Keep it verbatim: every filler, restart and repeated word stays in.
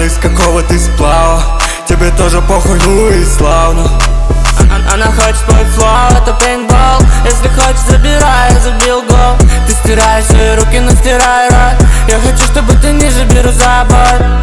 непонятно из какого ты сплава. Тебе тоже похуй, ну и славно. Она хочет мой флоу, это пейнтбол. Если хочешь, забирай, я забил гол. Ты стираешь свои руки, но стирай рот. Я хочу, чтобы ты ниже, беру за борт.